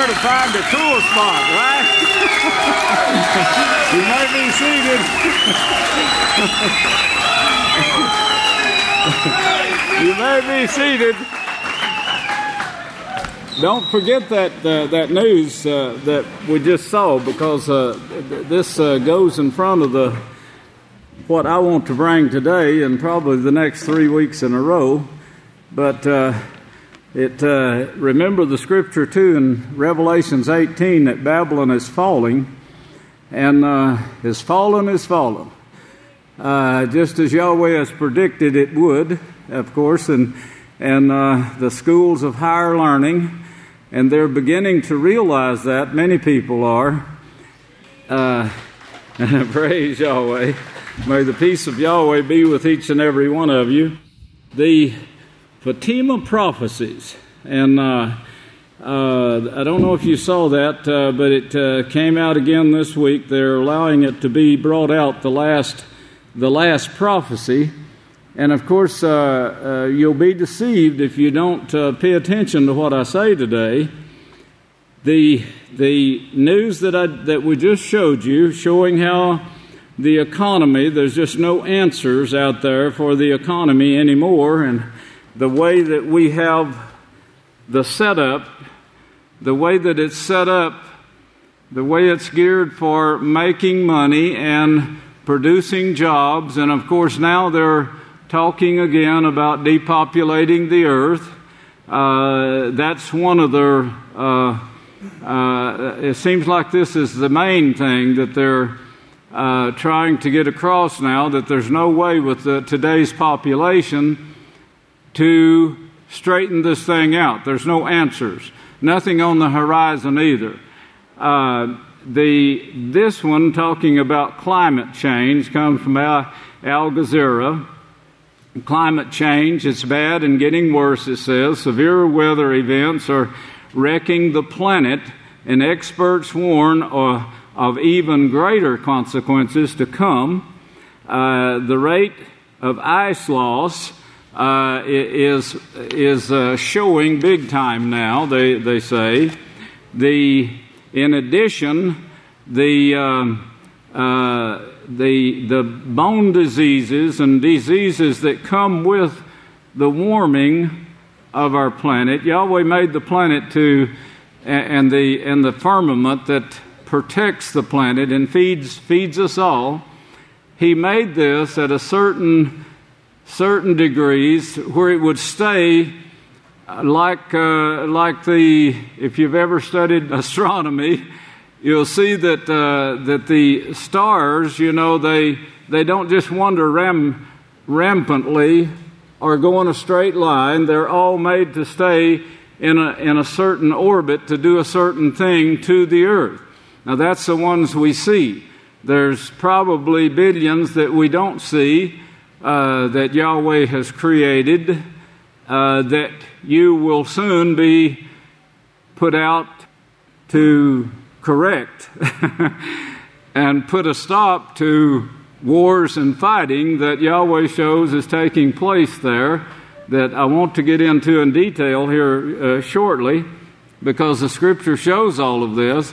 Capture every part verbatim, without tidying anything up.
to find a cool spot, right? You may be seated. You may be seated. Don't forget that uh, that news uh, that we just saw, because uh, this uh, goes in front of the what I want to bring today and probably the next three weeks in a row. But uh, it uh, remember the scripture too in Revelations eighteen that Babylon is falling, and uh, is fallen is fallen, uh, just as Yahweh has predicted it would, of course, and and uh, the schools of higher learning. And they're beginning to realize that. Many people are. Uh, praise Yahweh. May the peace of Yahweh be with each and every one of you. The Fatima prophecies. And uh, uh, I don't know if you saw that, uh, but it uh, came out again this week. They're allowing it to be brought out, the last, the last prophecy. And, of course, uh, uh, you'll be deceived if you don't uh, pay attention to what I say today. The the news that I that we just showed you, showing how the economy, there's just no answers out there for the economy anymore, and the way that we have the setup, the way that it's set up, the way it's geared for making money and producing jobs, and, of course, now they're talking again about depopulating the earth. Uh, that's one of their, uh, uh, it seems like this is the main thing that they're uh, trying to get across now, that there's no way with the, today's population to straighten this thing out. There's no answers. Nothing on the horizon either. Uh, the this one, talking about climate change, comes from Al, Al Jazeera. Climate change, it's bad and getting worse, it says. Severe weather events are wrecking the planet, and experts warn of, of even greater consequences to come. Uh, the rate of ice loss uh, is is uh, showing big time now, they, they say. The in addition, the um, uh, the the bone diseases and diseases that come with the warming of our planet. Yahweh made the planet to and the and the firmament that protects the planet and feeds feeds us all. He made this at a certain certain degrees where it would stay like uh, like the if you've ever studied astronomy, you'll see that uh, that the stars, you know, they they don't just wander ram, rampantly or go in a straight line. They're all made to stay in a in a certain orbit to do a certain thing to the earth. Now that's the ones we see. There's probably billions that we don't see uh, that Yahweh has created uh, that you will soon be put out to correct and put a stop to wars and fighting that Yahweh shows is taking place there, that I want to get into in detail here uh, shortly, because the Scripture shows all of this.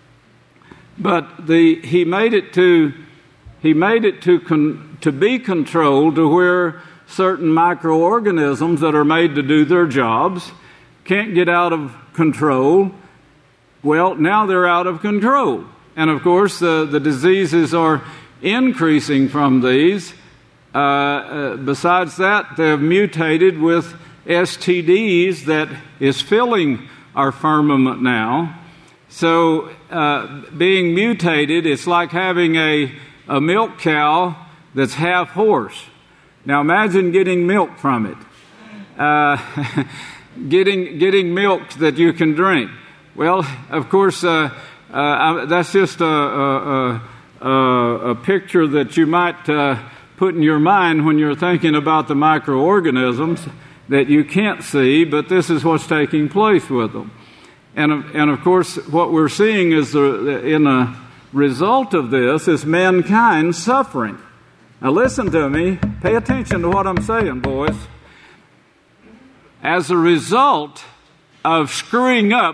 But the he made it to he made it to con, to be controlled to where certain microorganisms that are made to do their jobs can't get out of control. Well, now they're out of control. And, of course, the, the diseases are increasing from these. Uh, uh, besides that, they've mutated with S T Ds that is filling our firmament now. So, uh, being mutated, it's like having a, a milk cow that's half horse. Now, imagine getting milk from it. Uh, getting getting milk that you can drink. Well, of course, uh, uh, that's just a, a, a, a picture that you might uh, put in your mind when you're thinking about the microorganisms that you can't see, but this is what's taking place with them. And, and of course, what we're seeing is the, in a result of this is mankind suffering. Now listen to me. Pay attention to what I'm saying, boys. As a result of screwing up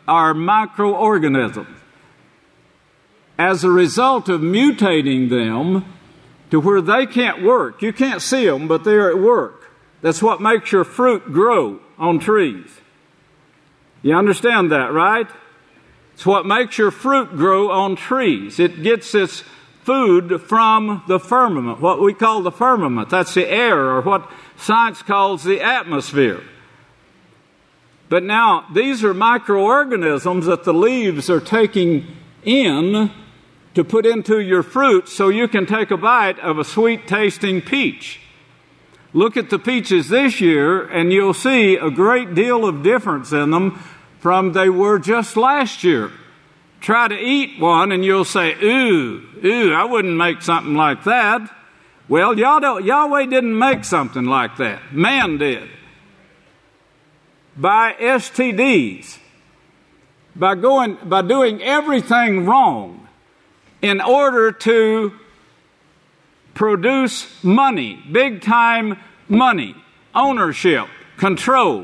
are microorganisms. As a result of mutating them to where they can't work, you can't see them, but they're at work. That's what makes your fruit grow on trees. You understand that, right? It's what makes your fruit grow on trees. It gets its food from the firmament, what we call the firmament. That's the air, or what science calls the atmosphere. But now, these are microorganisms that the leaves are taking in to put into your fruit so you can take a bite of a sweet-tasting peach. Look at the peaches this year, and you'll see a great deal of difference in them from they were just last year. Try to eat one, and you'll say, ooh, ooh, I wouldn't make something like that. Well, y'all don't, Yahweh didn't make something like that. Man did. By S T Ds. By going, by doing everything wrong in order to produce money, big-time money, ownership, control.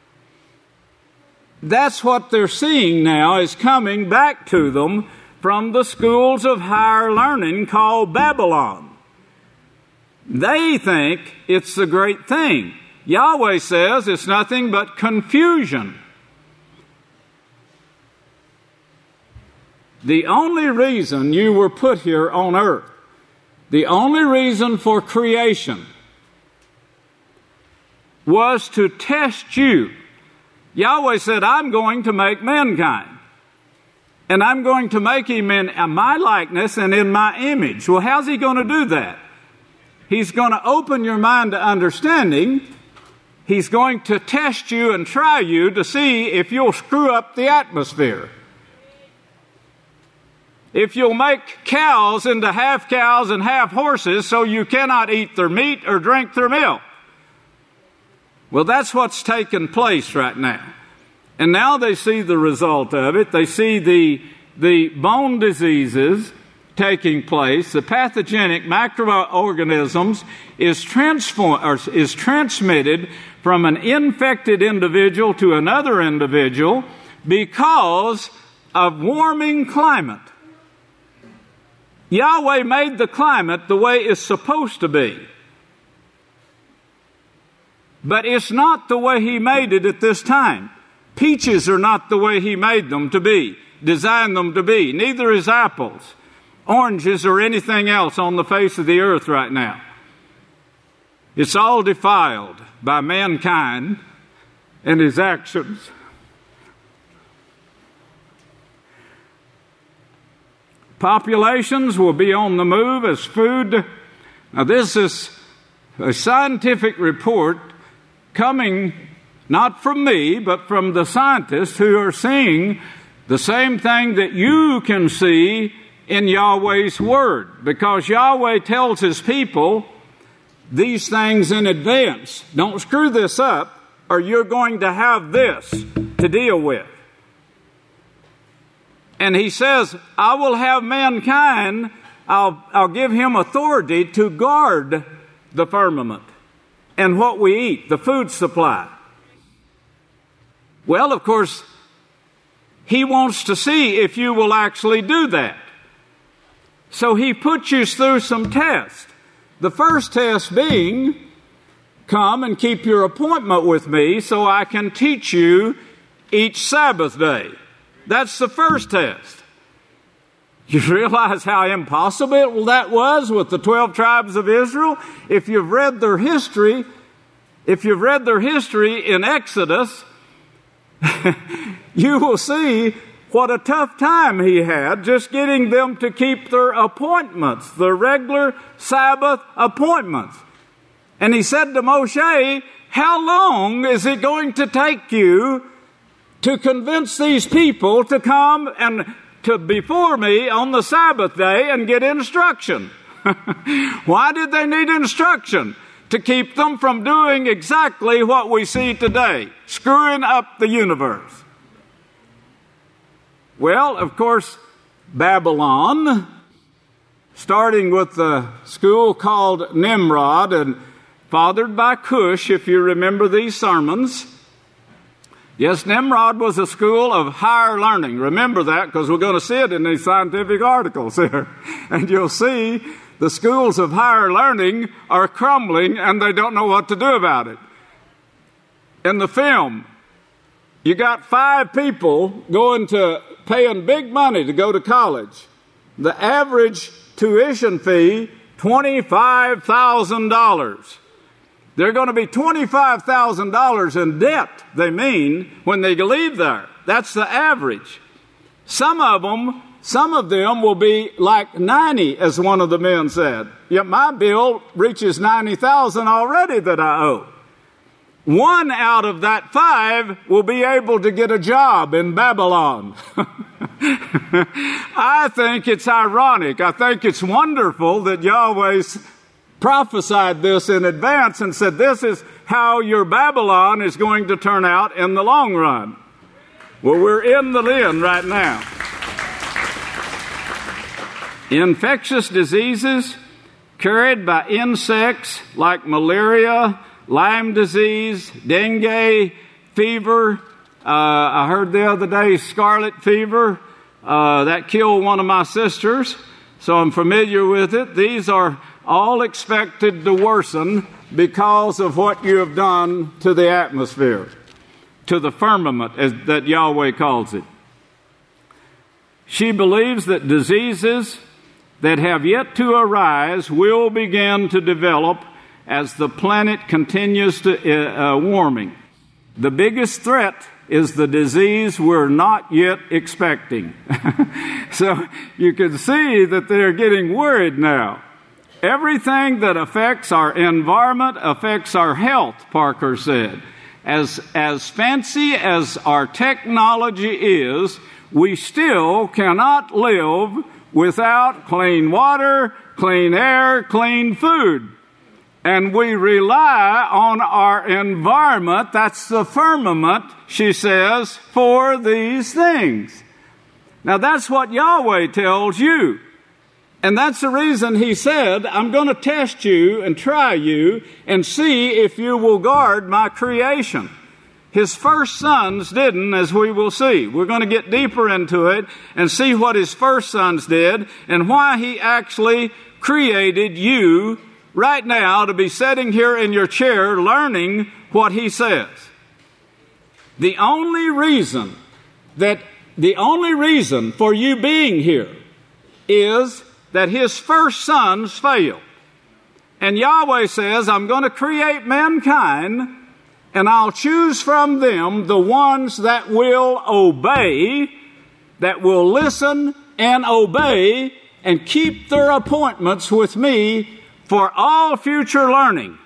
That's what they're seeing now is coming back to them from the schools of higher learning called Babylon. They think it's the great thing. Yahweh says it's nothing but confusion. The only reason you were put here on earth, the only reason for creation, was to test you. Yahweh said, I'm going to make mankind, and I'm going to make him in my likeness and in my image. Well, how's he going to do that? He's going to open your mind to understanding. He's going to test you and try you to see if you'll screw up the atmosphere. If you'll make cows into half cows and half horses so you cannot eat their meat or drink their milk. Well, that's what's taken place right now. And now they see the result of it. They see the, the bone diseases taking place. The pathogenic microorganisms is, transform, or is transmitted from an infected individual to another individual because of warming climate. Yahweh made the climate the way it's supposed to be. But it's not the way he made it at this time. Peaches are not the way he made them to be, designed them to be. Neither is apples, oranges, or anything else on the face of the earth right now. It's all defiled by mankind and his actions. Populations will be on the move as food. Now, this is a scientific report coming not from me, but from the scientists who are seeing the same thing that you can see in Yahweh's Word. Because Yahweh tells his people these things in advance. Don't screw this up, or you're going to have this to deal with. And he says, I will have mankind, I'll, I'll give him authority to guard the firmament and what we eat, the food supply. Well, of course, he wants to see if you will actually do that. So he puts you through some tests. The first test being, come and keep your appointment with me so I can teach you each Sabbath day. That's the first test. You realize how impossible that was with the twelve tribes of Israel? If you've read their history, if you've read their history in Exodus, you will see what a tough time he had just getting them to keep their appointments, their regular Sabbath appointments. And he said to Moshe, how long is it going to take you to convince these people to come and to before me on the Sabbath day and get instruction? Why did they need instruction? To keep them from doing exactly what we see today, screwing up the universe. Well, of course, Babylon, starting with the school called Nimrod and fathered by Cush, if you remember these sermons, Yes, Nimrod was a school of higher learning. Remember that, because we're going to see it in these scientific articles here. And you'll see the schools of higher learning are crumbling and they don't know what to do about it. In the film, you got five people going to paying big money to go to college. The average tuition fee, twenty-five thousand dollars. They're going to be twenty-five thousand dollars in debt, they mean, when they leave there. That's the average. Some of them, some of them will be like ninety, as one of the men said. Yet my bill reaches ninety thousand dollars already that I owe. One out of that five will be able to get a job in Babylon. I think it's ironic. I think it's wonderful that Yahweh's prophesied this in advance and said, this is how your Babylon is going to turn out in the long run. Well, we're in the den right now. Infectious diseases carried by insects like malaria, Lyme disease, dengue, fever. Uh, I heard the other day scarlet fever. Uh, that killed one of my sisters, so I'm familiar with it. These are all expected to worsen because of what you have done to the atmosphere, to the firmament, as that Yahweh calls it. She believes that diseases that have yet to arise will begin to develop as the planet continues to uh, warming. The biggest threat is the disease we're not yet expecting. So you can see that they're getting worried now. Everything that affects our environment affects our health, Parker said. As, as fancy as our technology is, we still cannot live without clean water, clean air, clean food. And we rely on our environment, that's the firmament, she says, for these things. Now that's what Yahweh tells you. And that's the reason he said, I'm going to test you and try you and see if you will guard my creation. His first sons didn't, as we will see. We're going to get deeper into it and see what his first sons did and why he actually created you right now to be sitting here in your chair learning what he says. The only reason that, the only reason for you being here is that his first sons failed. And Yahweh says, I'm going to create mankind and I'll choose from them the ones that will obey, that will listen and obey and keep their appointments with me for all future learning.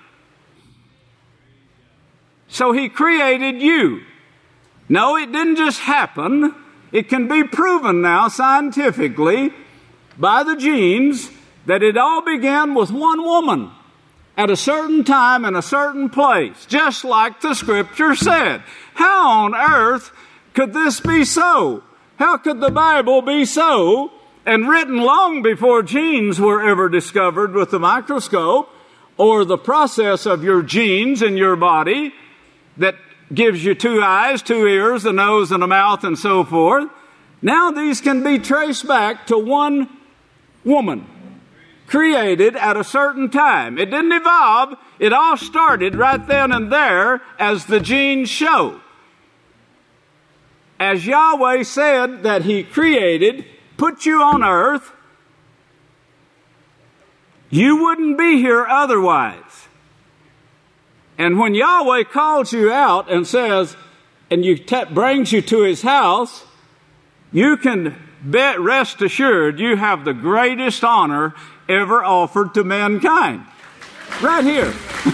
So he created you. No, it didn't just happen. It can be proven now scientifically by the genes that it all began with one woman at a certain time in a certain place, just like the scripture said. How on earth could this be so? How could the Bible be so? And written long before genes were ever discovered with the microscope, or the process of your genes in your body that gives you two eyes, two ears, a nose, and a mouth, and so forth. Now these can be traced back to one woman, created at a certain time. It didn't evolve. It all started right then and there, as the genes show. As Yahweh said that he created, put you on earth, you wouldn't be here otherwise. And when Yahweh calls you out and says, and you t- brings you to his house, you can bet, rest assured you have the greatest honor ever offered to mankind. Right here.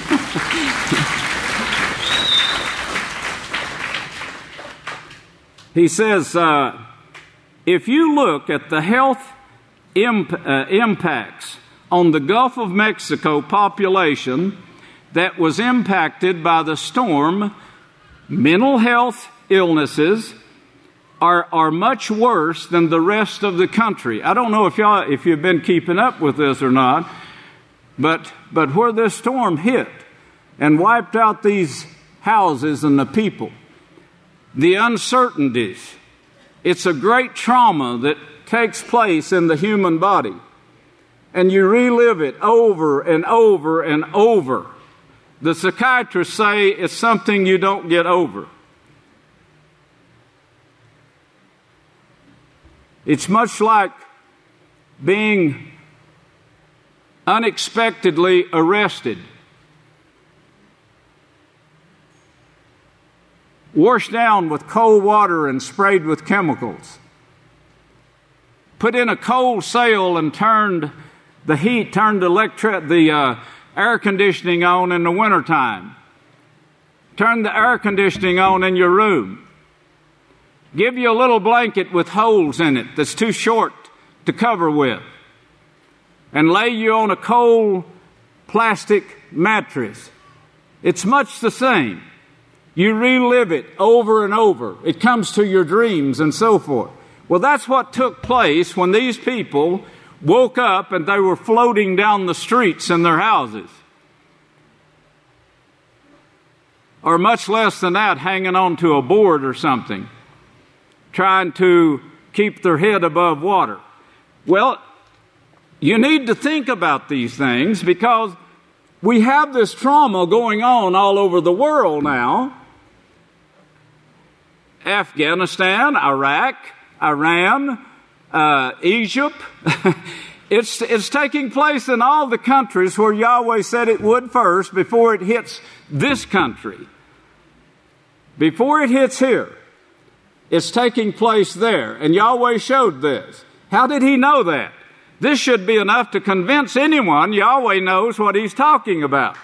He says, uh, if you look at the health imp- uh, impacts on the Gulf of Mexico population that was impacted by the storm, mental health illnesses are, are much worse than the rest of the country. I don't know if y'all, if you've been keeping up with this or not, but, but where this storm hit and wiped out these houses and the people, the uncertainties. It's a great trauma that takes place in the human body. And you relive it over and over and over. The psychiatrists say it's something you don't get over. It's much like being unexpectedly arrested, washed down with cold water and sprayed with chemicals, put in a cold cell and turned the heat, turned the, electric, the uh, air conditioning on in the wintertime, turned the air conditioning on in your room, give you a little blanket with holes in it that's too short to cover with, and lay you on a cold plastic mattress. It's much the same. You relive it over and over. It comes to your dreams and so forth. Well, that's what took place when these people woke up and they were floating down the streets in their houses. Or much less than that, hanging onto a board or something, trying to keep their head above water. Well, you need to think about these things because we have this trauma going on all over the world now. Afghanistan, Iraq, Iran, uh, Egypt. it's, it's taking place in all the countries where Yahweh said it would first before it hits this country. Before it hits here, it's taking place there. And Yahweh showed this. How did he know that? This should be enough to convince anyone Yahweh knows what he's talking about.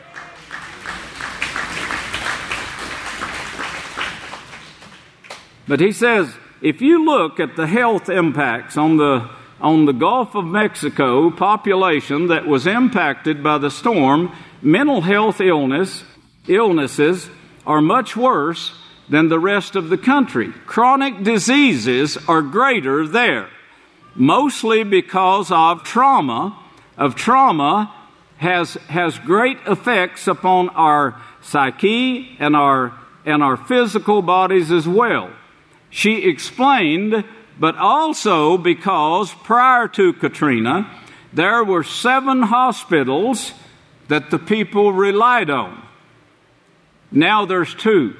But he says, if you look at the health impacts on the on the Gulf of Mexico population that was impacted by the storm, mental health illness, illnesses are much worse than the rest of the country. Chronic diseases are greater there, mostly because of trauma. Of trauma has has great effects upon our psyche and our and our physical bodies as well. She explained, but also because prior to Katrina, there were seven hospitals that the people relied on. Now there's two.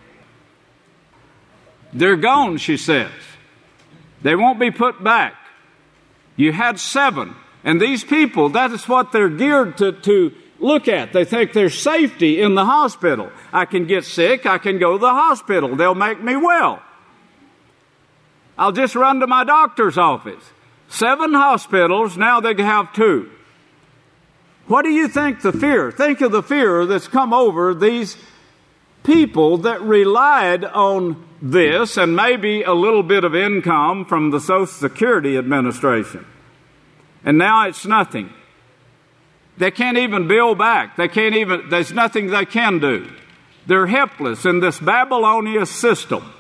They're gone, she says. They won't be put back. You had seven. And these people, that is what they're geared to, to look at. They think there's safety in the hospital. I can get sick. I can go to the hospital. They'll make me well. I'll just run to my doctor's office. Seven hospitals, now they have two. What do you think the fear? Think of the fear that's come over these people that relied on this and maybe a little bit of income from the Social Security Administration. And now it's nothing. They can't even bill back. They can't even, there's nothing they can do. They're helpless in this Babylonian system.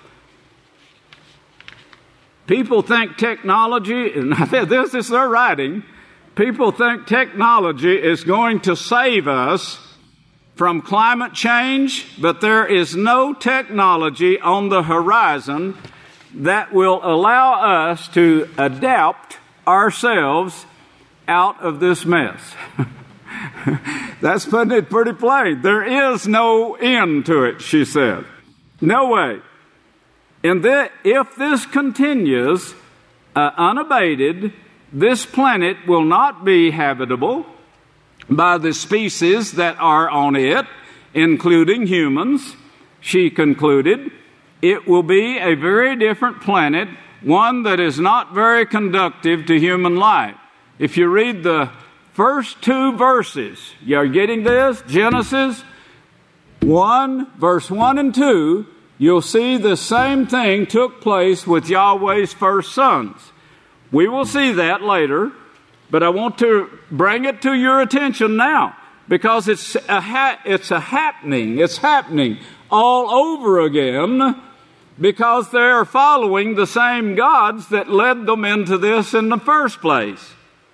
People think technology, and this is their writing, people think technology is going to save us from climate change, but there is no technology on the horizon that will allow us to adapt ourselves out of this mess. That's putting it pretty plain. There is no end to it, she said. No way. And that if this continues uh, unabated, this planet will not be habitable by the species that are on it, including humans. She concluded, it will be a very different planet, one that is not very conducive to human life. If you read the first two verses, you're getting this? Genesis one, verse one and two, you'll see the same thing took place with Yahweh's first sons. We will see that later, but I want to bring it to your attention now because it's a ha- it's a happening. It's happening all over again because they are following the same gods that led them into this in the first place.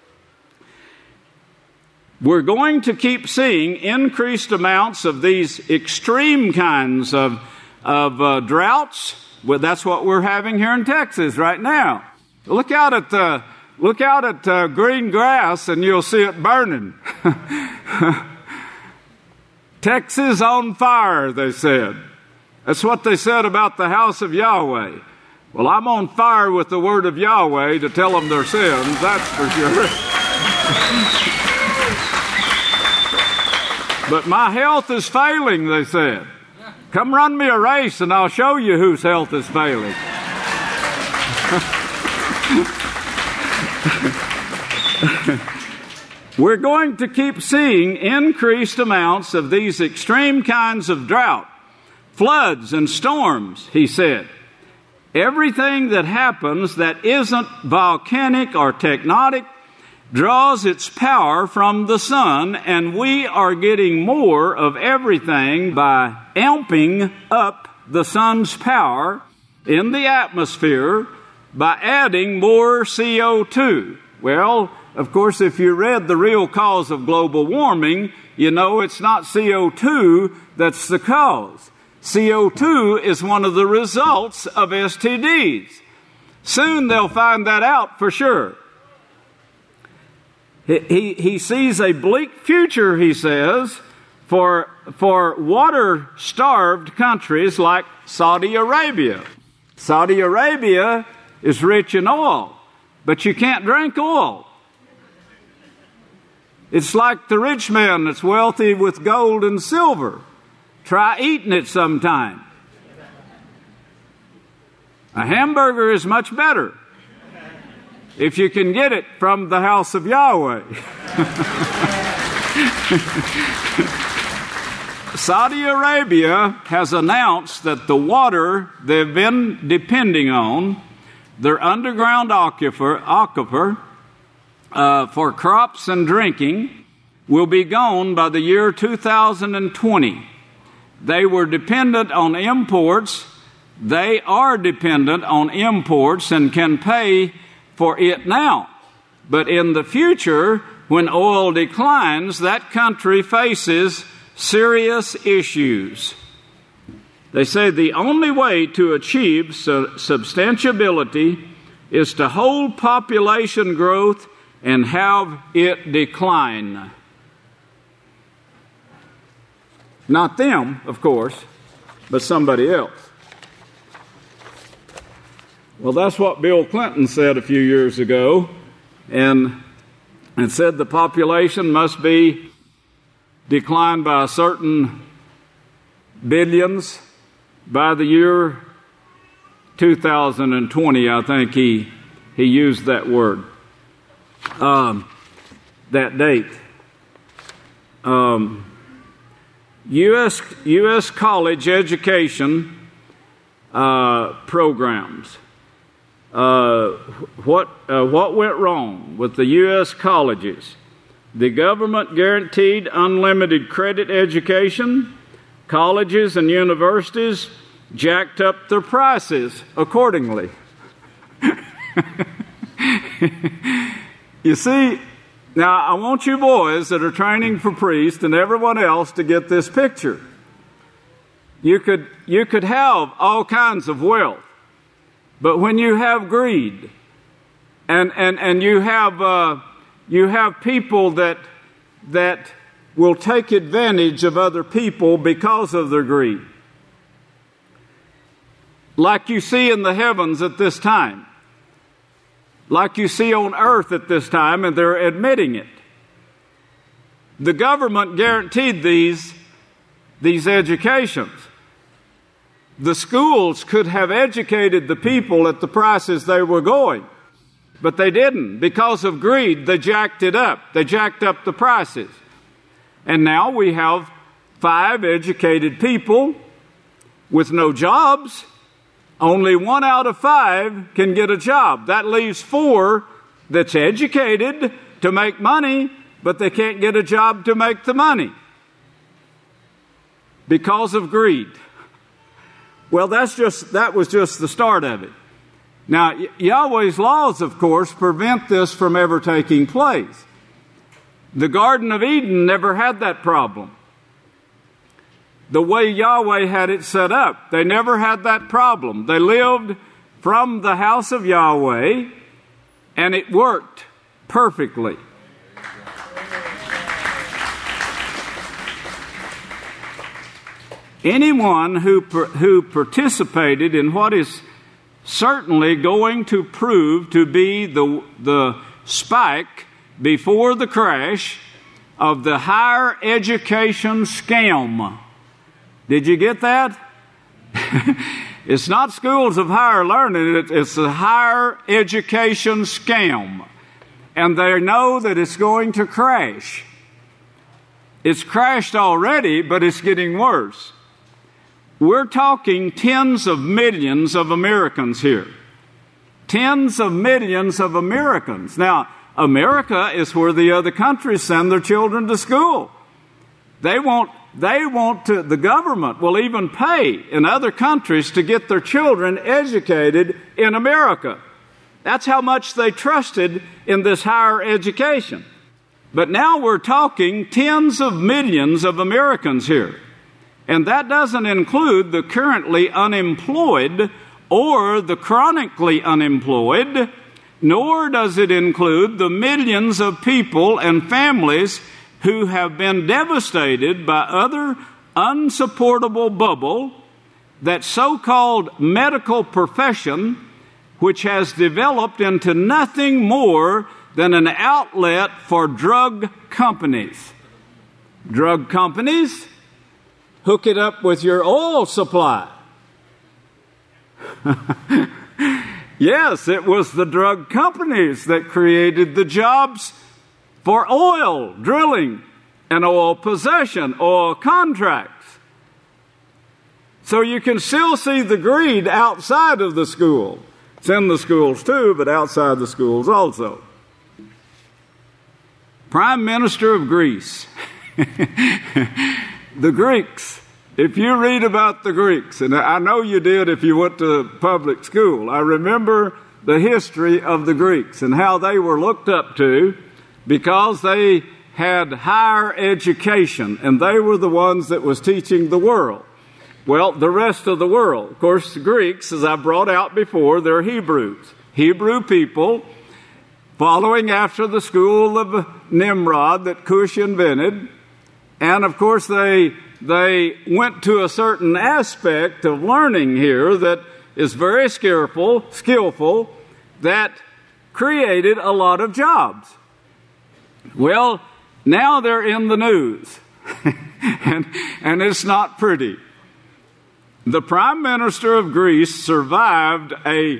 We're going to keep seeing increased amounts of these extreme kinds of of uh, droughts. Well, that's what we're having here in Texas right now. Look out at the look out at uh, green grass, and you'll see it burning. Texas on fire, they said. That's what they said about the house of Yahweh. Well, I'm on fire with the word of Yahweh to tell them their sins, that's for sure. But my health is failing, they said. Come run me a race and I'll show you whose health is failing. We're going to keep seeing increased amounts of these extreme kinds of drought, floods, and storms, he said. Everything that happens that isn't volcanic or tectonic draws its power from the sun, and we are getting more of everything by amping up the sun's power in the atmosphere by adding more C O two. Well, of course, if you read The Real Cause of Global Warming, you know it's not C O two that's the cause. C O two is one of the results of S T Ds. Soon they'll find that out for sure. He, he, he sees a bleak future, he says, for, for water-starved countries like Saudi Arabia. Saudi Arabia is rich in oil, but you can't drink oil. It's like the rich man that's wealthy with gold and silver. Try eating it sometime. A hamburger is much better if you can get it from the house of Yahweh. Saudi Arabia has announced that the water they've been depending on, their underground aquifer, aquifer uh, for crops and drinking, will be gone by the year two thousand twenty. They were dependent on imports. They are dependent on imports and can pay for it now. But in the future, when oil declines, that country faces serious issues. They say the only way to achieve su- substantiability is to hold population growth and have it decline. Not them, of course, but somebody else. Well, that's what Bill Clinton said a few years ago, and, and said the population must be declined by a certain billions by the year two thousand twenty. I think he he used that word, um, that date. Um, U S U S college education uh, programs. Uh, what uh, what went wrong with the U S colleges? The government guaranteed unlimited credit education. Colleges and universities jacked up their prices accordingly. You see, now I want you boys that are training for priests and everyone else to get this picture. You could you could have all kinds of wealth. But when you have greed, and and and you have uh, you have people that that will take advantage of other people because of their greed, like you see in the heavens at this time, like you see on earth at this time, and they're admitting it. The government guaranteed these these educations. The schools could have educated the people at the prices they were going, but they didn't. Because of greed, they jacked it up. They jacked up the prices. And now we have five educated people with no jobs. Only one out of five can get a job. That leaves four that's educated to make money, but they can't get a job to make the money because of greed. Well, that's just that was just the start of it. Now, Yahweh's laws, of course, prevent this from ever taking place. The Garden of Eden never had that problem. the way Yahweh had it set up. They never had that problem. They lived from the house of Yahweh, and it worked perfectly. Anyone who who participated in what is certainly going to prove to be the the spike before the crash of the higher education scam. Did you get that? It's not schools of higher learning, it's a higher education scam. And they know that it's going to crash. It's crashed already, but it's getting worse. We're talking tens of millions of Americans here. Tens of millions of Americans. Now, America is where the other countries send their children to school. They want, they want to, the government will even pay in other countries to get their children educated in America. That's how much they trusted in this higher education. But now we're talking tens of millions of Americans here. And that doesn't include the currently unemployed or the chronically unemployed, nor does it include the millions of people and families who have been devastated by other unsupportable bubble, that so-called medical profession, which has developed into nothing more than an outlet for drug companies. Drug companies hook it up with your oil supply. Yes, it was the drug companies that created the jobs for oil drilling and oil possession, oil contracts. So you can still see the greed outside of the school. It's in the schools too, but outside the schools also. Prime Minister of Greece. The Greeks. If you read about the Greeks, and I know you did if you went to public school, I remember the history of the Greeks and how they were looked up to because they had higher education, and they were the ones that was teaching the world. Well, the rest of the world. Of course, the Greeks, as I brought out before, they're Hebrews. Hebrew people following after the school of Nimrod that Cush invented. And, of course, they they went to a certain aspect of learning here that is very skillful, skillful, that created a lot of jobs. Well, now they're in the news, and, and it's not pretty. The Prime Minister of Greece survived a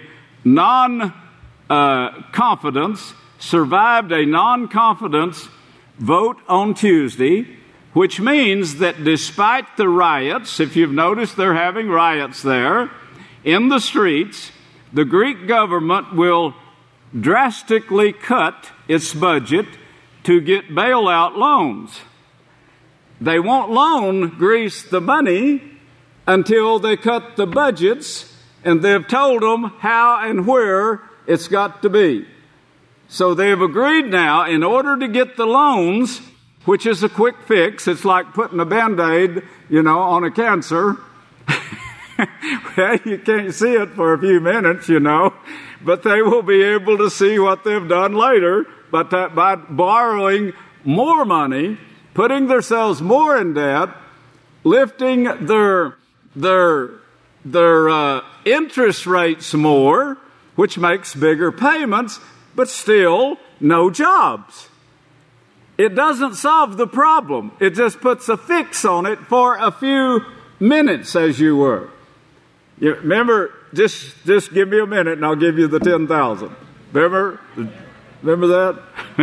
non-confidence, uh, survived a non-confidence vote on Tuesday, which means that despite the riots, if you've noticed they're having riots there, in the streets, the Greek government will drastically cut its budget to get bailout loans. They won't loan Greece the money until they cut the budgets, and they've told them how and where it's got to be. So they've agreed now, in order to get the loans, which is a quick fix, it's like putting a Band-Aid, you know, on a cancer. Well, you can't see it for a few minutes, you know, but they will be able to see what they've done later, but that by borrowing more money, putting themselves more in debt, lifting their their their uh, interest rates more, which makes bigger payments, but still no jobs. It doesn't solve the problem. It just puts a fix on it for a few minutes, as you were. You remember, just just give me a minute and I'll give you the ten thousand. Remember? Remember that?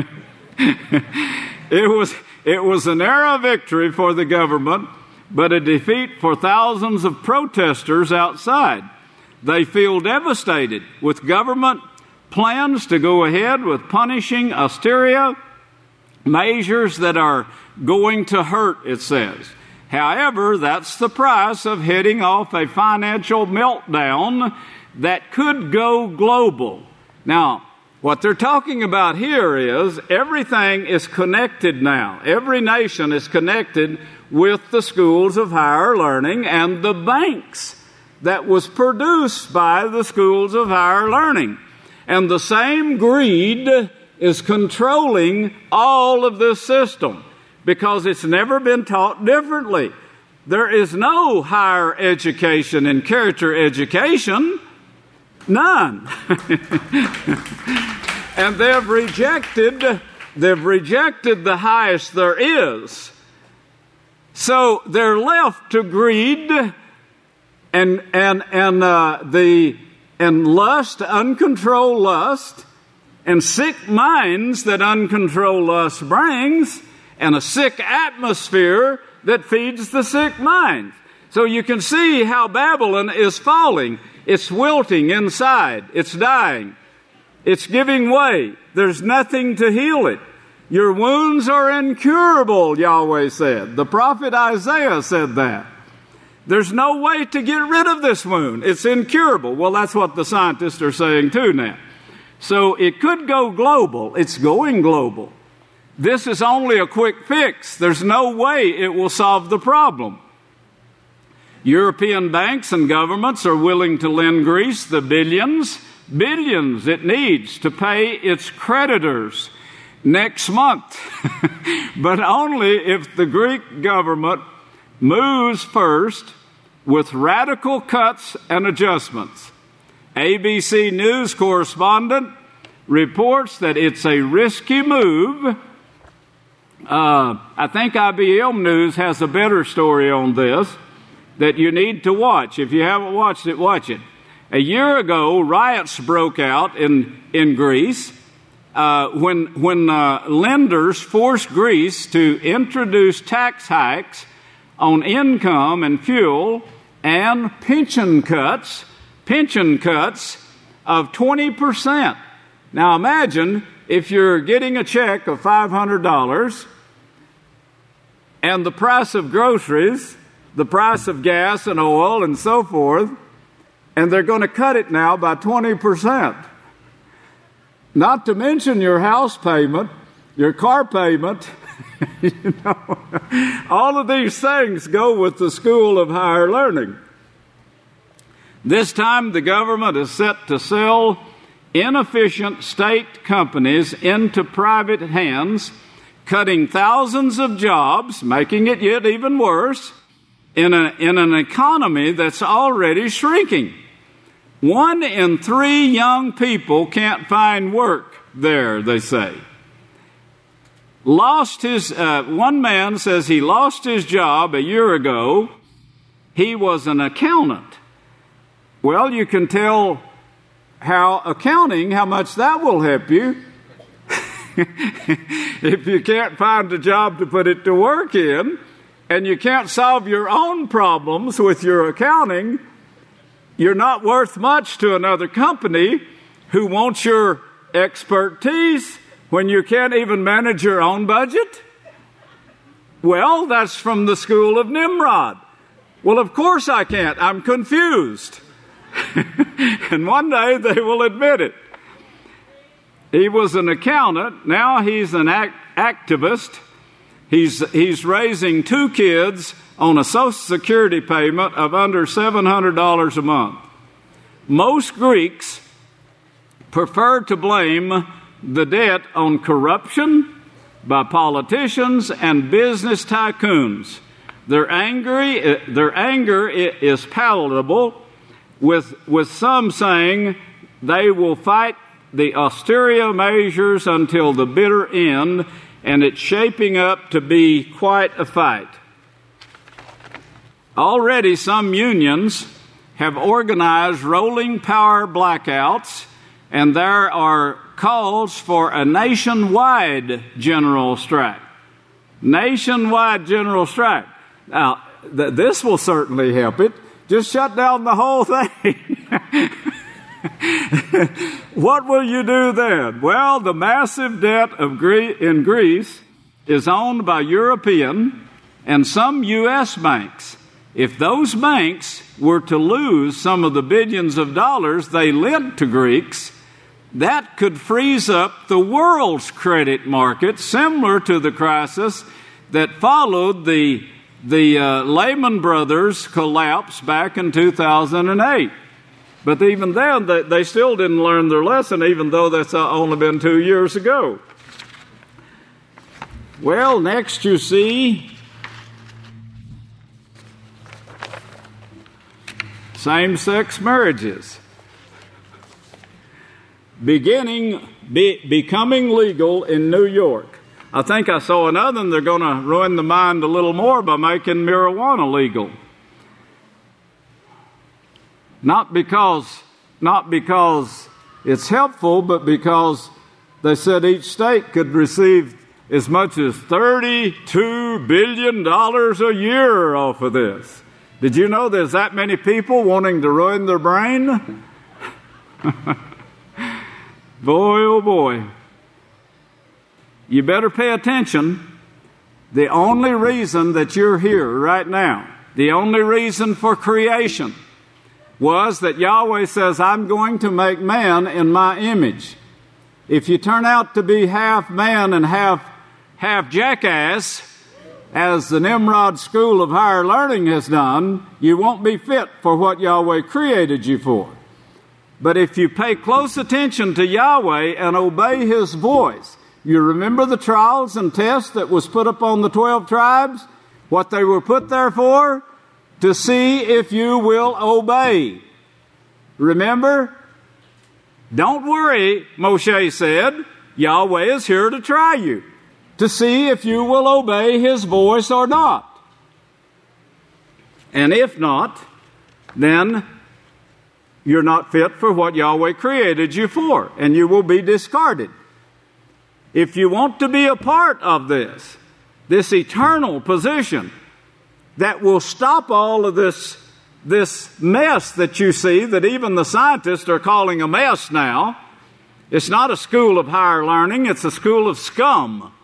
It was it was an era of victory for the government, but a defeat for thousands of protesters outside. They feel devastated with government plans to go ahead with punishing austerity measures that are going to hurt, it says. However, that's the price of heading off a financial meltdown that could go global. Now, What they're talking about here is everything is connected now. Every nation is connected with the schools of higher learning and the banks that was produced by the schools of higher learning. And the same greed is controlling all of this system because it's never been taught differently. There is no higher education in character education. None. And they've rejected, they've rejected the highest there is. So they're left to greed and and and uh, the and lust, uncontrolled lust, and sick minds that uncontrolled lust brings, and a sick atmosphere that feeds the sick minds. So you can see how Babylon is falling. It's wilting inside. It's dying. It's giving way. There's nothing to heal it. Your wounds are incurable, Yahweh said. The prophet Isaiah said that. There's no way to get rid of this wound. It's incurable. Well, that's what the scientists are saying too now. So it could go global. It's going global. This is only a quick fix. There's no way it will solve the problem. European banks and governments are willing to lend Greece the billions, billions it needs to pay its creditors next month. But only if the Greek government moves first with radical cuts and adjustments. A B C News correspondent reports that it's a risky move. Uh, I think I B M News has a better story on this that you need to watch. If you haven't watched it, watch it. A year ago, riots broke out in, in Greece uh, when, when uh, lenders forced Greece to introduce tax hikes on income and fuel and pension cuts, pension cuts of twenty percent. Now imagine if you're getting a check of five hundred dollars and the price of groceries, the price of gas and oil and so forth, and they're going to cut it now by twenty percent. Not to mention your house payment, your car payment. You know, all of these things go with the school of higher learning. This time the government is set to sell inefficient state companies into private hands, cutting thousands of jobs, making it yet even worse, in, a, in an economy that's already shrinking. One in three young people can't find work there, they say. Lost his, uh, one man says he lost his job a year ago. He was an accountant. Well, you can tell how accounting, how much that will help you. If you can't find a job to put it to work in, and you can't solve your own problems with your accounting, you're not worth much to another company who wants your expertise when you can't even manage your own budget. Well, that's from the school of Nimrod. Well, of course I can't. I'm confused. And one day they will admit it. He was an accountant. Now he's an act- activist. He's, he's raising two kids on a Social Security payment of under seven hundred dollars a month. Most Greeks prefer to blame the debt on corruption by politicians and business tycoons. Their angry, their anger is palatable, with, with some saying they will fight the austerity measures until the bitter end, and it's shaping up to be quite a fight. Already some unions have organized rolling power blackouts, and there are calls for a nationwide general strike. Nationwide general strike. Now, th- this will certainly help it. Just shut down the whole thing. What will you do then? Well, the massive debt of Gre- in Greece is owned by European and some U S banks. If those banks were to lose some of the billions of dollars they lent to Greeks, that could freeze up the world's credit market, similar to the crisis that followed the, the uh, Lehman Brothers collapse back in two thousand eight. But even then, they, they still didn't learn their lesson, even though that's only been two years ago. Well, next you see same-sex marriages beginning, be, becoming legal in New York. I think I saw another one. They're going to ruin the mind a little more by making marijuana legal. Not because, not because it's helpful, but because they said each state could receive as much as thirty-two billion dollars a year off of this. Did you know there's that many people wanting to ruin their brain? Boy, oh boy. You better pay attention. The only reason that you're here right now, the only reason for creation, was that Yahweh says, I'm going to make man in my image. If you turn out to be half man and half, half jackass, as the Nimrod School of Higher Learning has done, you won't be fit for what Yahweh created you for. But if you pay close attention to Yahweh and obey His voice, you remember the trials and tests that was put upon the twelve tribes? What they were put there for? To see if you will obey. Remember? Don't worry, Moshe said. Yahweh is here to try you, to see if you will obey His voice or not. And if not, then you're not fit for what Yahweh created you for, and you will be discarded. If you want to be a part of this, this eternal position that will stop all of this, this mess that you see, that even the scientists are calling a mess now, it's not a school of higher learning, it's a school of scum.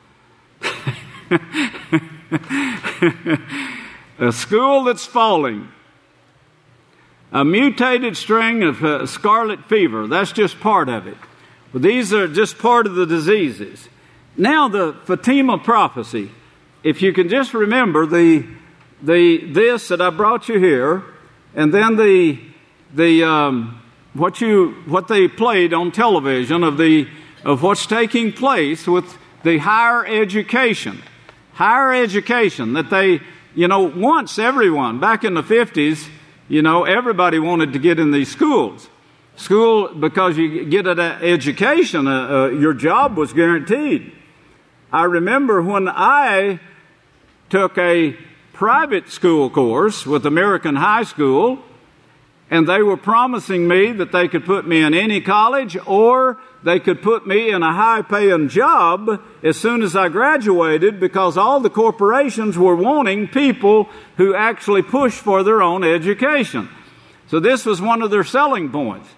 A school that's falling. A mutated strain of uh, scarlet fever. That's just part of it. But these are just part of the diseases. Now the Fatima prophecy. If you can just remember the the this that I brought you here, and then the the um, what you what they played on television of the of what's taking place with the higher education, higher education that they, you know, once everyone back in the fifties, you know, everybody wanted to get in these schools. School, because you get an education, uh, uh, your job was guaranteed. I remember when I took a private school course with American High School, and they were promising me that they could put me in any college or they could put me in a high-paying job as soon as I graduated, because all the corporations were wanting people who actually push for their own education. So this was one of their selling points.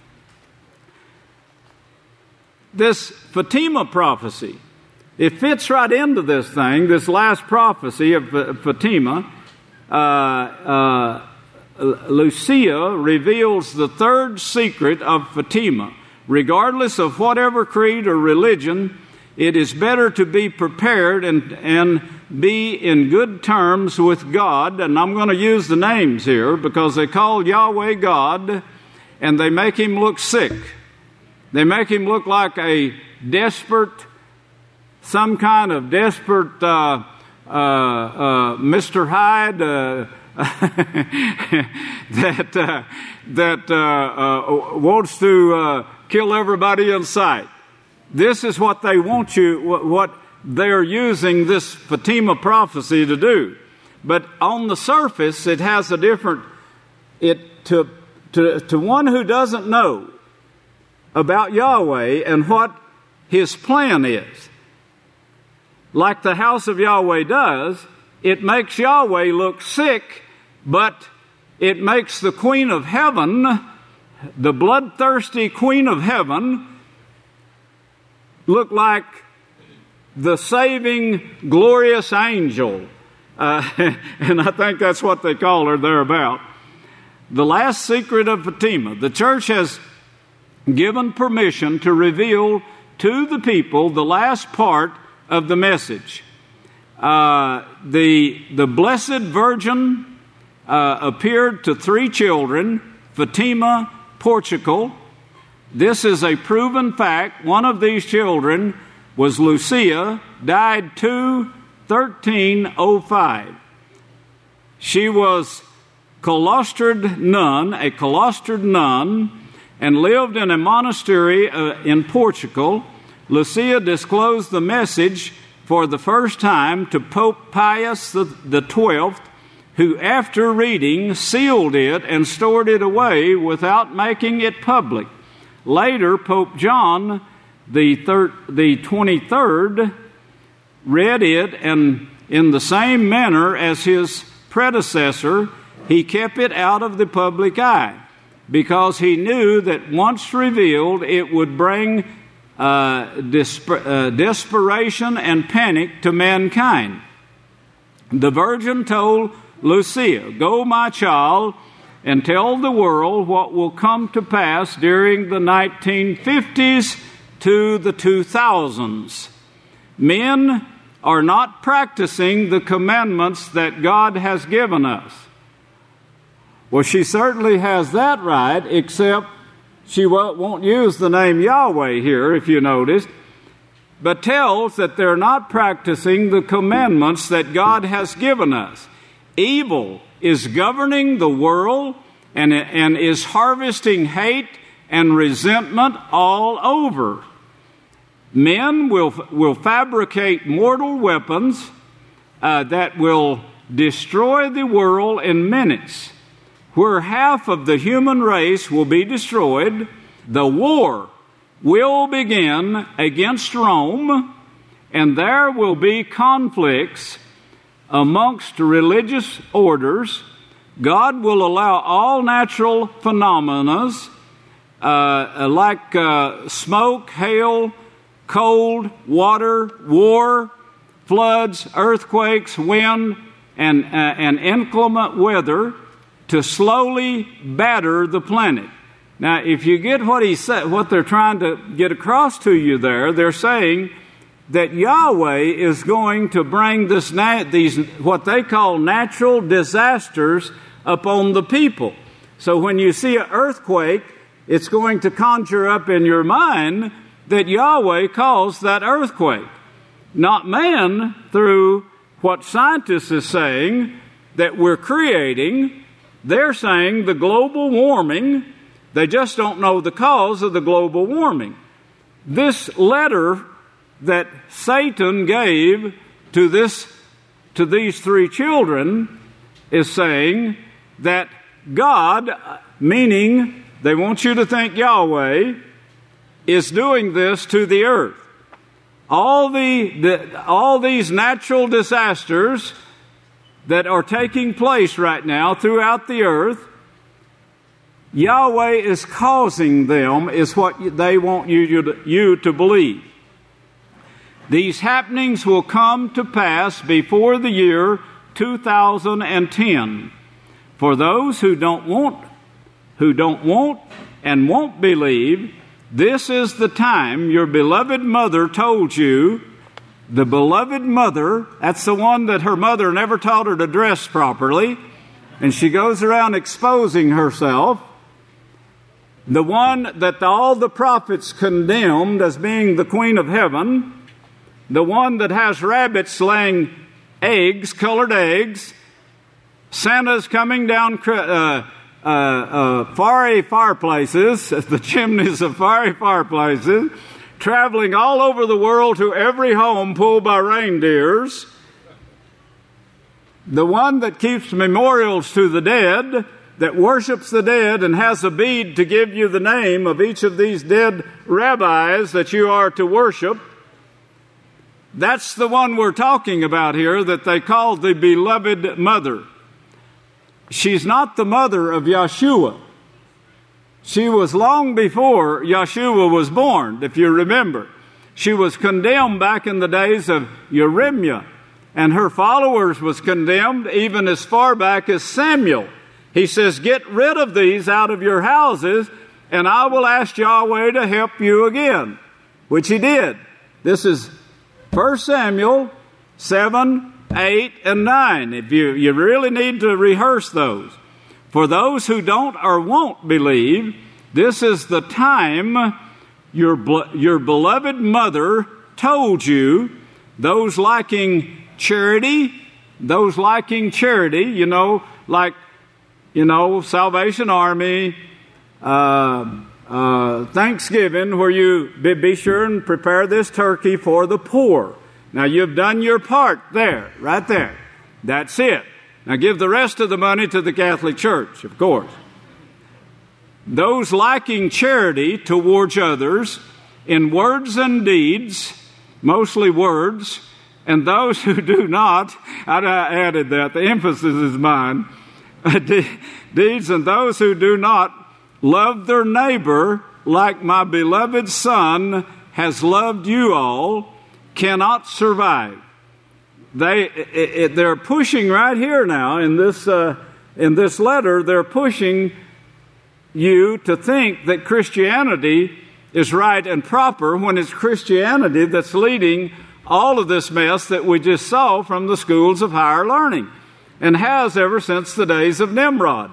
This Fatima prophecy, it fits right into this thing, this last prophecy of Fatima. Uh, uh, Lucia reveals the third secret of Fatima. Regardless of whatever creed or religion, it is better to be prepared and, and be in good terms with God. And I'm going to use the names here because they call Yahweh God, and they make Him look sick. They make Him look like a desperate, some kind of desperate uh, uh, uh, Mister Hyde uh, that uh, that uh, uh, wants to uh, kill everybody in sight. This is what they want you, what they're using this Fatima prophecy to do. But on the surface, it has a different, it to to to one who doesn't know about Yahweh and what His plan is. Like the house of Yahweh does, it makes Yahweh look sick, but it makes the Queen of Heaven, the bloodthirsty Queen of Heaven, look like the saving, glorious angel. Uh, and I think that's what they call her thereabout. The last secret of Fatima. The church has given permission to reveal to the people the last part of the message. Uh, the, the Blessed Virgin uh, appeared to three children, Fatima, Portugal. This is a proven fact. One of these children was Lucia, died two thirteen oh five. She was cloistered nun, a cloistered nun, and lived in a monastery uh, in Portugal. Lucia disclosed the message for the first time to Pope Pius the twelfth, who, after reading, sealed it and stored it away without making it public. Later, Pope John the, thir- the twenty-third read it, and in the same manner as his predecessor, he kept it out of the public eye, because he knew that once revealed, it would bring uh, desper- uh, desperation and panic to mankind. The Virgin told Lucia, "Go, my child, and tell the world what will come to pass during the nineteen fifties to the two thousands. Men are not practicing the commandments that God has given us." Well, she certainly has that right, except she won't use the name Yahweh here, if you noticed, but tells that they're not practicing the commandments that God has given us. Evil is governing the world and, and is harvesting hate and resentment all over. Men will, will fabricate mortal weapons uh, that will destroy the world in minutes. Where half of the human race will be destroyed, the war will begin against Rome, and there will be conflicts amongst religious orders. God will allow all natural phenomena uh, like uh, smoke, hail, cold, water, war, floods, earthquakes, wind, and, uh, and inclement weather to slowly batter the planet. Now, if you get what he said, what they're trying to get across to you there, they're saying that Yahweh is going to bring this na- these what they call natural disasters upon the people. So when you see an earthquake, it's going to conjure up in your mind that Yahweh caused that earthquake, not man, through what scientists are saying that we're creating. They're saying the global warming, they just don't know the cause of the global warming. This letter that Satan gave to this to these three children is saying that God, meaning they want you to think Yahweh, is doing this to the earth. All the, the all these natural disasters that are taking place right now throughout the earth, Yahweh is causing them, is what they want you, you, to, you to believe. These happenings will come to pass before the year two thousand ten. For those who don't want, who don't want and won't believe, this is the time your beloved mother told you. The beloved mother, that's the one that her mother never taught her to dress properly, and she goes around exposing herself. The one that all the prophets condemned as being the queen of heaven, the one that has rabbits laying eggs, colored eggs, Santa's coming down uh, uh, uh, fiery fireplaces, the chimneys of fiery fireplaces, traveling all over the world to every home pulled by reindeers, the one that keeps memorials to the dead, that worships the dead and has a bead to give you the name of each of these dead rabbis that you are to worship. That's the one we're talking about here that they call the beloved mother. She's not the mother of Yeshua. She was long before Yeshua was born, if you remember. She was condemned back in the days of Jeremiah, and her followers was condemned even as far back as Samuel. He says, get rid of these out of your houses and I will ask Yahweh to help you again, which he did. This is First Samuel seven, eight, and nine. If you, you really need to rehearse those. For those who don't or won't believe, this is the time your, your beloved mother told you, those lacking charity, those lacking charity, you know, like, you know, Salvation Army, uh, uh, Thanksgiving, where you be, be sure and prepare this turkey for the poor. Now, you've done your part there, right there. That's it. Now, give the rest of the money to the Catholic Church, of course. Those lacking charity towards others in words and deeds, mostly words, and those who do not, I added that, the emphasis is mine, deeds, and those who do not love their neighbor like my beloved Son has loved you all, cannot survive. They, it, it, they're pushing right here now in this, uh, in this letter, they're pushing you to think that Christianity is right and proper when it's Christianity that's leading all of this mess that we just saw from the schools of higher learning and has ever since the days of Nimrod.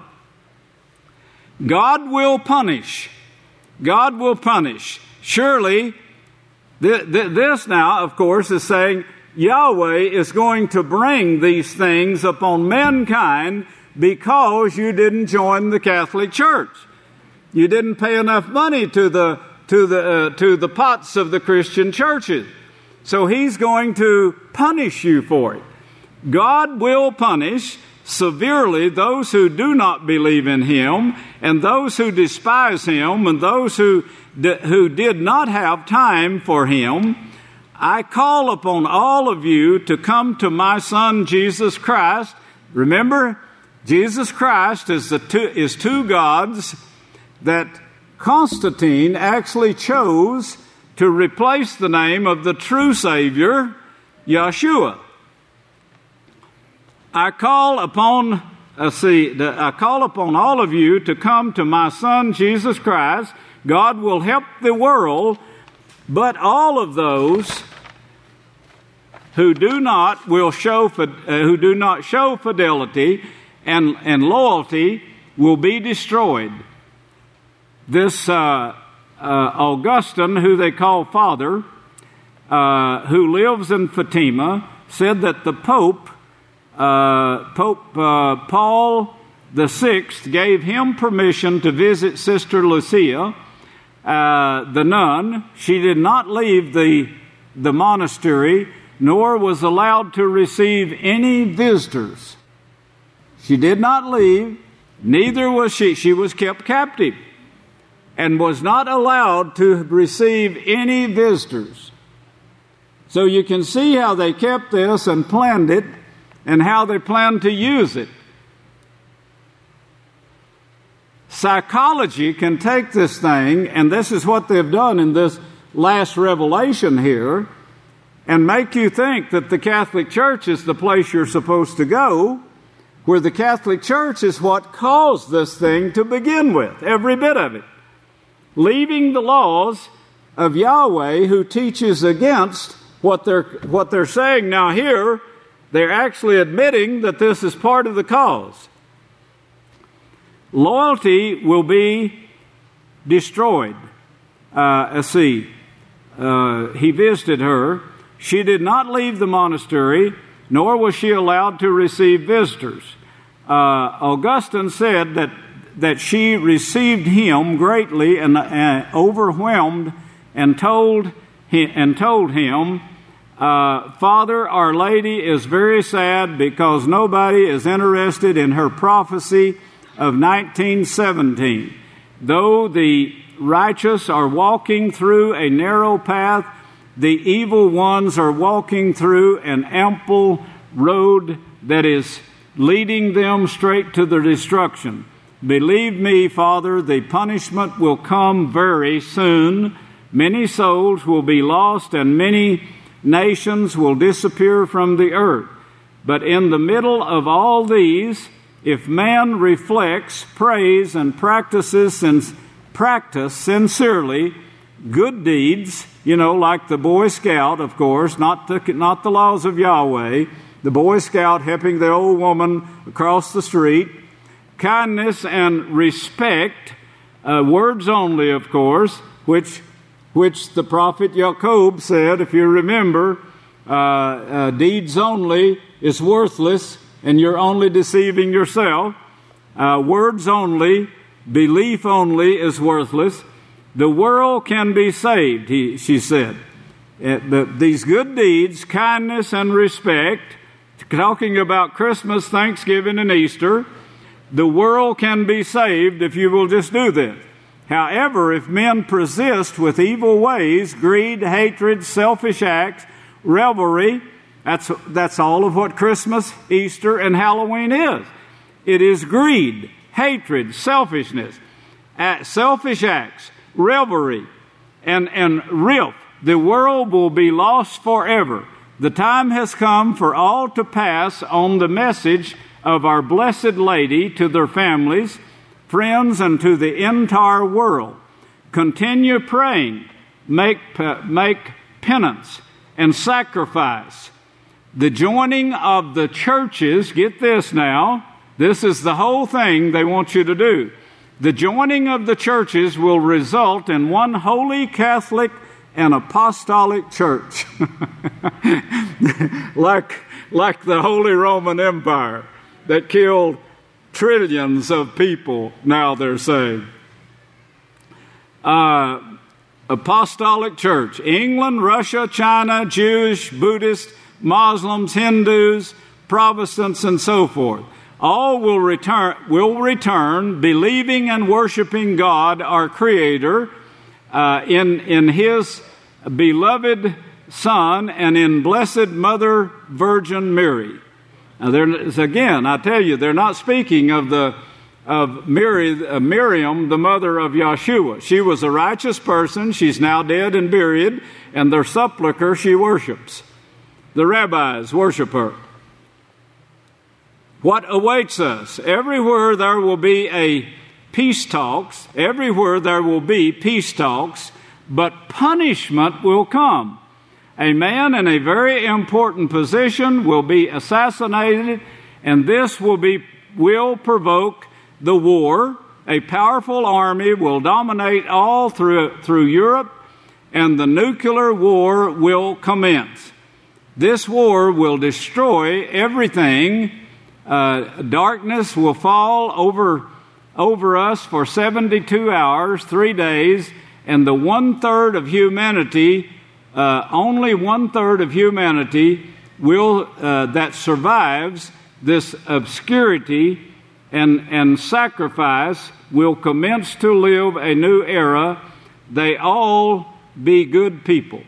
God will punish. God will punish. Surely, th- th- this now, of course, is saying Yahweh is going to bring these things upon mankind because you didn't join the Catholic Church. You didn't pay enough money to the to the uh, to the pots of the Christian churches. So he's going to punish you for it. God will punish severely those who do not believe in him, and those who despise him, and those who d- who did not have time for him. I call upon all of you to come to my Son Jesus Christ. Remember, Jesus Christ is the two, is two gods that Constantine actually chose to replace the name of the true Savior, Yeshua. I call upon, uh, see, the, I call upon all of you to come to my Son Jesus Christ. God will help the world, but all of those who do not will show uh, who do not show fidelity and and loyalty will be destroyed. This uh, uh, Augustine, who they call Father, uh, who lives in Fatima, said that the Pope, uh, Pope uh, Paul the Sixth, gave him permission to visit Sister Lucia, uh, the nun. She did not leave the the monastery, nor was allowed to receive any visitors. She did not leave, neither was she. She was kept captive and was not allowed to receive any visitors. So you can see how they kept this and planned it and how they planned to use it. Psychology can take this thing, and this is what they've done in this last revelation here, and make you think that the Catholic Church is the place you're supposed to go, where the Catholic Church is what caused this thing to begin with, every bit of it. Leaving the laws of Yahweh, who teaches against what they're, what they're saying now here, they're actually admitting that this is part of the cause. Loyalty will be destroyed. Uh, let's see. Uh, he visited her. She did not leave the monastery, nor was she allowed to receive visitors. Uh, Augustine said that that she received him greatly and uh, overwhelmed, and told he, and told him, uh, "Father, Our Lady is very sad because nobody is interested in her prophecy of nineteen seventeen. Though the righteous are walking through a narrow path, the evil ones are walking through an ample road that is leading them straight to their destruction. Believe me, Father, the punishment will come very soon. Many souls will be lost and many nations will disappear from the earth. But in the middle of all these, if man reflects, prays, and practices practice sincerely good deeds, you know, like the Boy Scout, of course, not the, not the laws of Yahweh, the Boy Scout helping the old woman across the street, kindness and respect, uh, words only, of course, which which the prophet Jacob said, if you remember, uh, uh, deeds only is worthless, and you're only deceiving yourself. Uh, words only, belief only is worthless. The world can be saved, he, she said. Uh, the, these good deeds, kindness and respect, talking about Christmas, Thanksgiving, and Easter, the world can be saved if you will just do this. However, if men persist with evil ways, greed, hatred, selfish acts, revelry, that's, that's all of what Christmas, Easter, and Halloween is. It is greed, hatred, selfishness, uh, selfish acts, revelry, and, and riff. The world will be lost forever. The time has come for all to pass on the message of our Blessed Lady to their families, friends, and to the entire world. Continue praying, make, make penance, and sacrifice. The joining of the churches, get this now, this is the whole thing they want you to do. The joining of the churches will result in one holy Catholic and apostolic church. like, like the Holy Roman Empire that killed trillions of people, now they're saying. Uh, apostolic church. England, Russia, China, Jewish, Buddhist, Muslims, Hindus, Protestants, and so forth. All will return, will return believing and worshiping God, our Creator, uh, in, in His beloved Son and in Blessed Mother Virgin Mary. Now, there's, again, I tell you, they're not speaking of the of Mary, uh, Miriam, the mother of Yeshua. She was a righteous person. She's now dead and buried, and their sepulcher she worships. The rabbis worship her. What awaits us? Everywhere there will be a peace talks. Everywhere there will be peace talks, but punishment will come. A man in a very important position will be assassinated, and this will be will provoke the war. A powerful army will dominate all through through Europe, and the nuclear war will commence. This war will destroy everything. Uh, darkness will fall over over us for seventy-two hours, three days, and the one-third of humanity, uh, only one-third of humanity will uh, that survives this obscurity and, and sacrifice will commence to live a new era. They all be good people.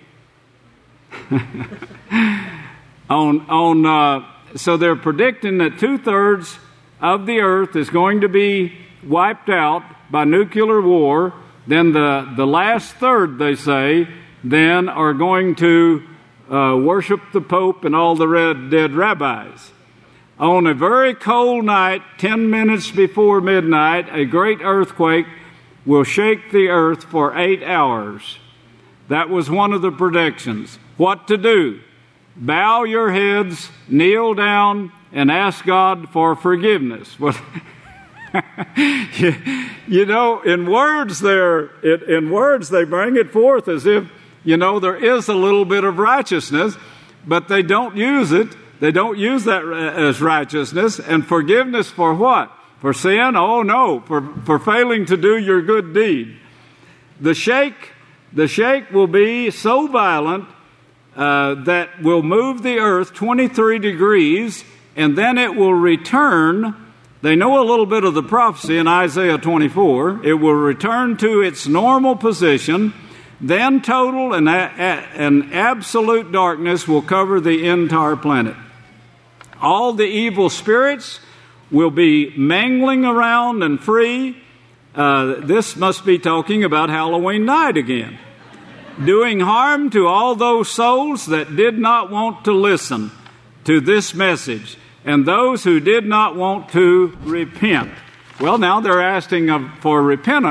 on on uh, so they're predicting that two-thirds of the earth is going to be wiped out by nuclear war. Then the, the last third, they say, then are going to uh, worship the Pope and all the red, dead rabbis. On a very cold night, ten minutes before midnight, a great earthquake will shake the earth for eight hours. That was one of the predictions. What to do? Bow your heads, kneel down, and ask God for forgiveness. Well, you, you know, in words, there, it, in words, they bring it forth as if, you know, there is a little bit of righteousness, but they don't use it. They don't use that as righteousness. And forgiveness for what? For sin? Oh, no, for, for failing to do your good deed. The shake, the shake will be so violent uh, that will move the earth twenty-three degrees, and then it will return. They know a little bit of the prophecy in Isaiah twenty-four. It will return to its normal position. Then total and, a, and absolute darkness will cover the entire planet. All the evil spirits will be mangling around and free. Uh, this must be talking about Halloween night again. Doing harm to all those souls that did not want to listen to this message, and those who did not want to repent. Well, now they're asking for repentance,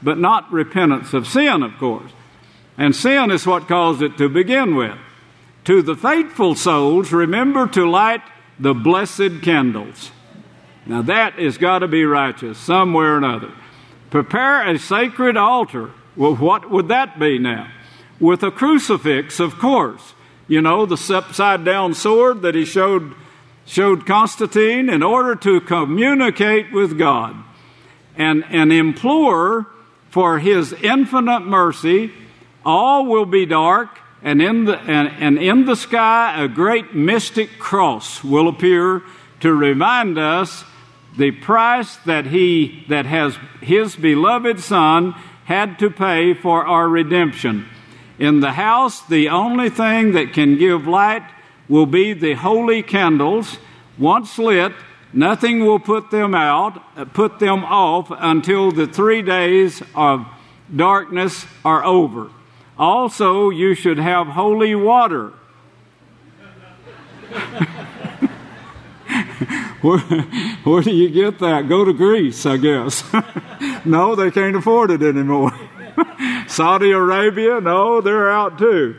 but not repentance of sin, of course. And sin is what caused it to begin with. To the faithful souls, remember to light the blessed candles. Now that has got to be righteous somewhere or another. Prepare a sacred altar. Well, what would that be now? With a crucifix, of course. You know, the upside-down sword that he showed showed Constantine in order to communicate with God and, and implore for his infinite mercy. All will be dark, and in the and, and in the sky a great mystic cross will appear to remind us the price that he that has his beloved Son had to pay for our redemption. In the house, the only thing that can give light will be the holy candles. Once lit, nothing will put them out, put them off until the three days of darkness are over. Also, you should have holy water. where, where do you get that? Go to Greece, I guess. No, they can't afford it anymore. Saudi Arabia, no, they're out too.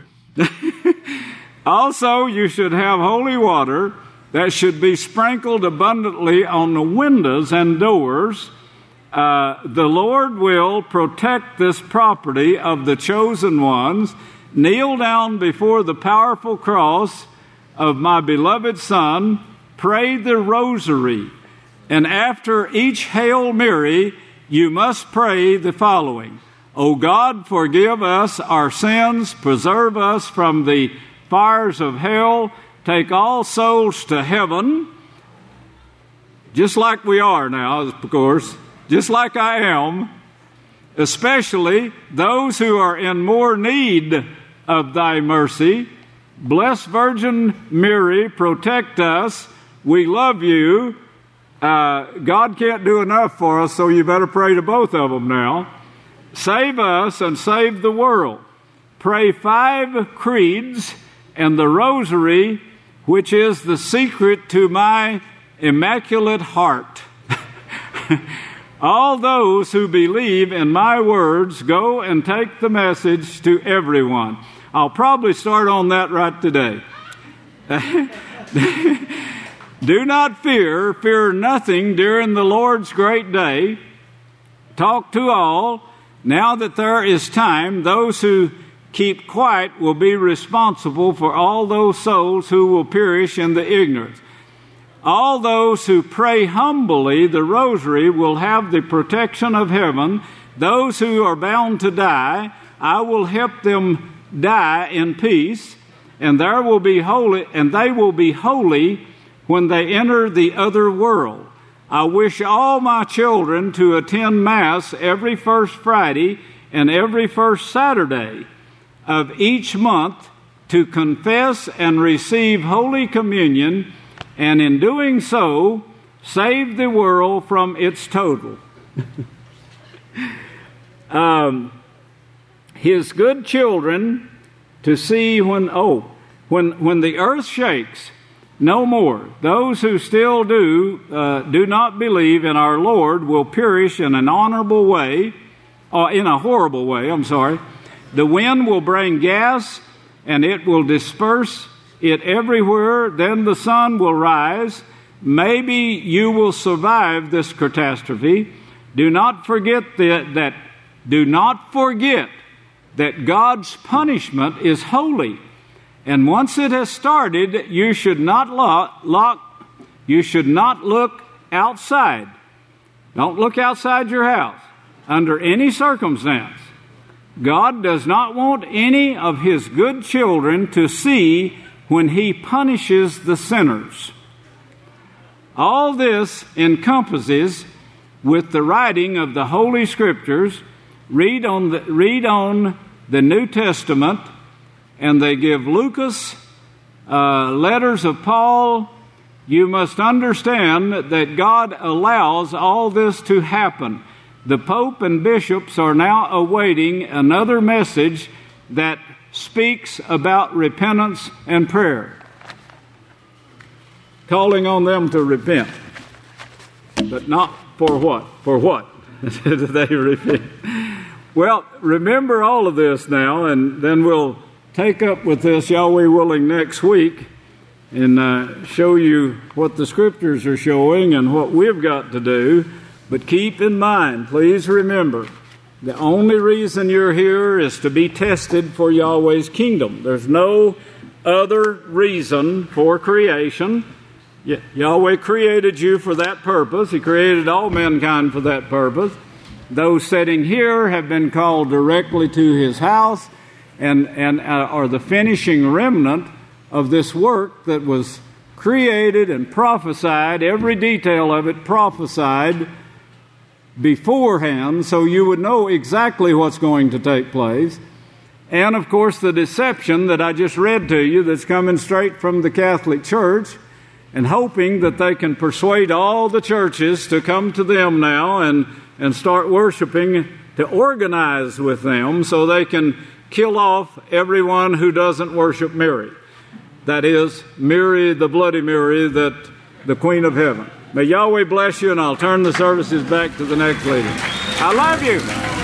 Also, you should have holy water that should be sprinkled abundantly on the windows and doors. Uh, the Lord will protect this property of the chosen ones. Kneel down before the powerful cross of my beloved Son. Pray the rosary. And after each Hail Mary, you must pray the following. O God, forgive us our sins, preserve us from the fires of hell, take all souls to heaven, just like we are now, of course, just like I am, especially those who are in more need of thy mercy. Blessed Virgin Mary, protect us. We love you. Uh, God can't do enough for us, so you better pray to both of them now. Save us and save the world. Pray five creeds and the rosary, which is the secret to my immaculate heart. All those who believe in my words, go and take the message to everyone. I'll probably start on that right today. Do not fear, fear nothing during the Lord's great day. Talk to all. Now that there is time, those who keep quiet will be responsible for all those souls who will perish in the ignorance. All those who pray humbly the rosary will have the protection of heaven. Those who are bound to die, I will help them die in peace, and there will be holy, and they will be holy when they enter the other world. I wish all my children to attend Mass every first Friday and every first Saturday of each month, to confess and receive Holy Communion, and in doing so, save the world from its total. um, his good children to see when, oh, when, when the earth shakes, no more. Those who still do, uh, do not believe in our Lord will perish in an honorable way, or in a horrible way, I'm sorry. The wind will bring gas, and it will disperse it everywhere. Then the sun will rise. Maybe you will survive this catastrophe. Do not forget that, that do not forget that God's punishment is holy. And once it has started, you should not lock, lock, you should not look outside. Don't look outside your house under any circumstance. God does not want any of his good children to see when he punishes the sinners. All this encompasses with the writing of the Holy Scriptures. Read on the, read on the New Testament, and they give Lucas, uh, letters of Paul. You must understand that God allows all this to happen. The Pope and bishops are now awaiting another message that speaks about repentance and prayer, calling on them to repent. But not for what? For what? They repent. Well, remember all of this now, and then we'll take up with this, Yahweh willing, next week and uh, show you what the Scriptures are showing and what we've got to do. But keep in mind, please remember, the only reason you're here is to be tested for Yahweh's kingdom. There's no other reason for creation. Yahweh created you for that purpose. He created all mankind for that purpose. Those sitting here have been called directly to His house and, and uh, are the finishing remnant of this work that was created and prophesied, every detail of it prophesied beforehand, so you would know exactly what's going to take place. And, of course, the deception that I just read to you that's coming straight from the Catholic Church, and hoping that they can persuade all the churches to come to them now and, and start worshiping, to organize with them so they can kill off everyone who doesn't worship Mary. That is, Mary, the Bloody Mary, that the Queen of Heaven. May Yahweh bless you, and I'll turn the services back to the next lady. I love you.